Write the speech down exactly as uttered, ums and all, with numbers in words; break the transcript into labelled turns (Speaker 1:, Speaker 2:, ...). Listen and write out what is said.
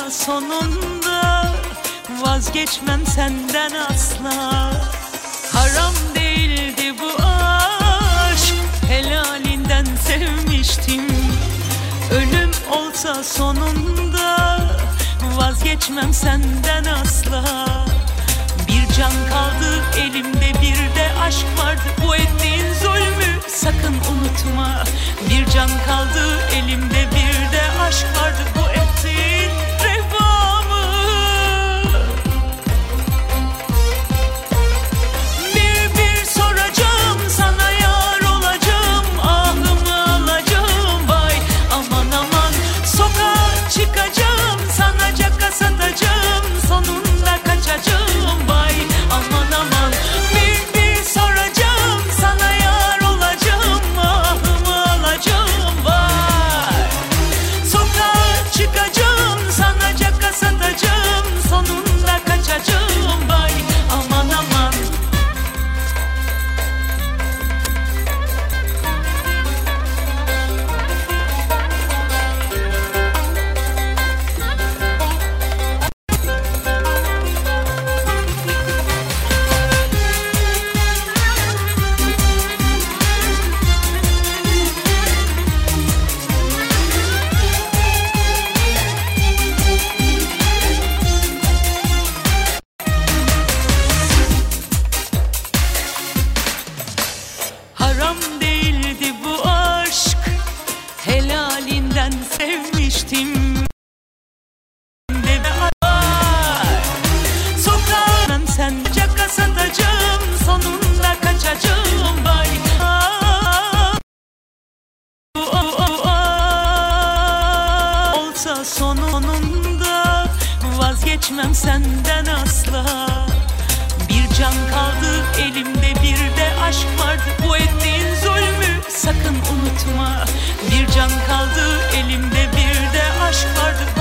Speaker 1: olsa sonunda vazgeçmem senden asla. Haram değildi bu aşk, helalinden sevmiştim. Ölüm olsa sonunda vazgeçmem senden asla. Bir can kaldı elimde, bir de aşk vardı. Bu ettiğin zulmü sakın unutma. Bir can kaldı elimde, bir de aşk vardı. Bu ettiğin revamı. Bir bir soracağım sana, yar olacağım, ahımı alacağım. Vay aman aman, sokağa çıkacağım, sana caka satacağım, sonunda kaçacağım. Vay aman aman, bir bir soracağım sana, yar olacağım, ahımı alacağım. Vay sokağa çıkacağım, sana caka satacağım, sonunda kaçacağım. Vay aman aman. Haram değildi bu aşk, helalinden sevmiştim. Ve ay, sokağa sen caka satacağım, sonunda kaçacağım. Vay ah, bu ah, ah, olsa sonunda vazgeçmem senden asla. Bir can kaldı elimde, bir de aşk vardı. Bu ettiğin zulmü sakın unutma. Bir can kaldı elimde, bir de aşk vardı.